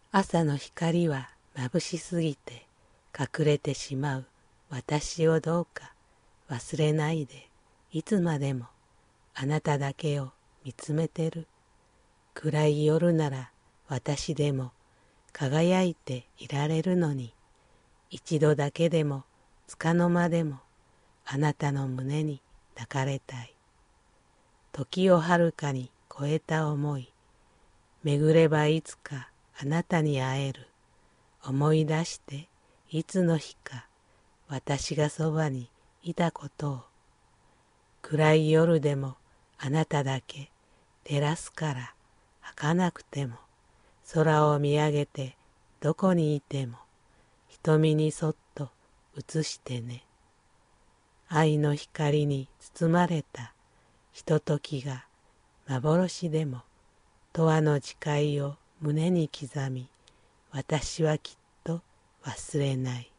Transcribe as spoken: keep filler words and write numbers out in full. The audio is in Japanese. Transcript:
朝の光は眩しすぎて隠れてしまう私をどうか忘れないで、いつまでもあなただけを見つめてる。暗い夜なら私でも輝いていられるのに、一度だけでも束の間でもあなたの胸に抱かれたい。時をはるかに超えた思い、巡ればいつかあなたに会える。思い出していつの日か私がそばにいたことを。暗い夜でもあなただけ照らすから儚くても、空を見上げてどこにいても瞳にそっと映してね。愛の光に包まれたひとときが幻でも、永遠の誓いを胸に刻み、私はきっと忘れない。